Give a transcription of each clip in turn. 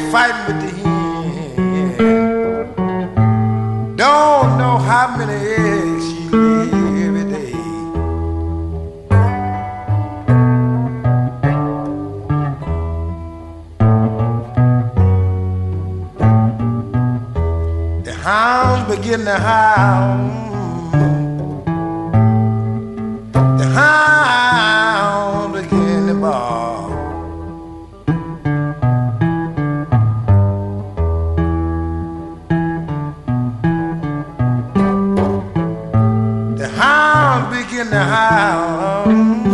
fighting with the hen. Don't know how many eggs she lay every day. The hounds begin to howl. The hounds begin to bark. Begin to howl.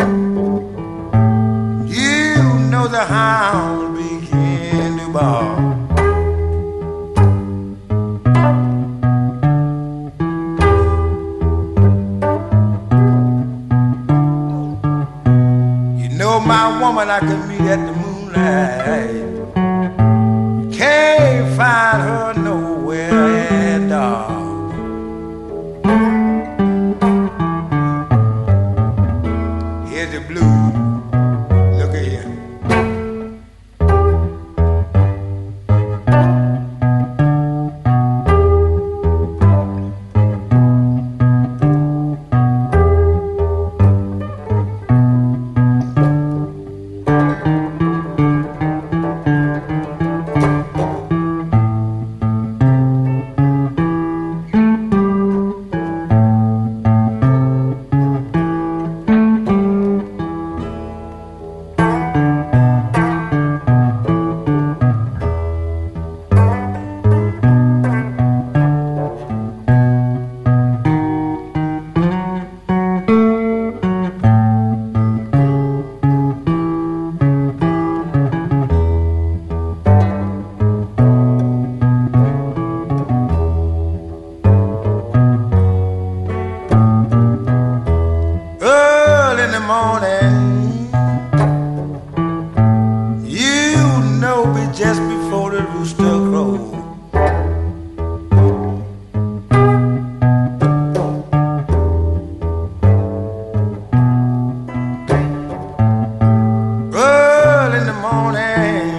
You know the hounds begin to bark. You know my woman I can meet at the moonlight. Can't find her nowhere at dark. The blues. Look at here. Just before the rooster crows. Early in the morning,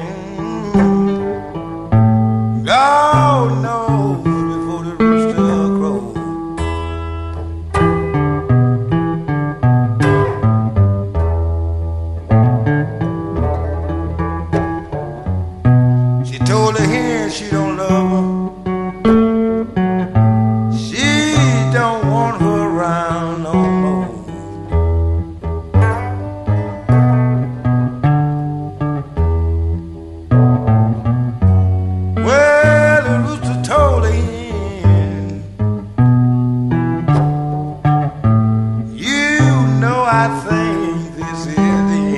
Lord knows before the rooster crows. Told her hen she don't love her. She don't want her around no more. Well, the rooster told the hen, you know I think this is the end.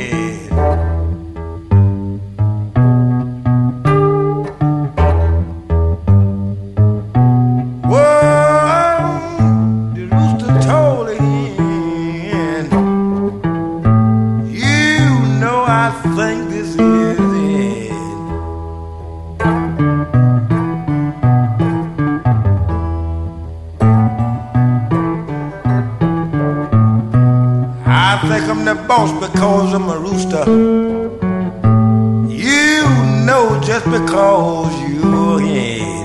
I think this is the end. I think I'm the boss because I'm a rooster. You know just because you're a hen.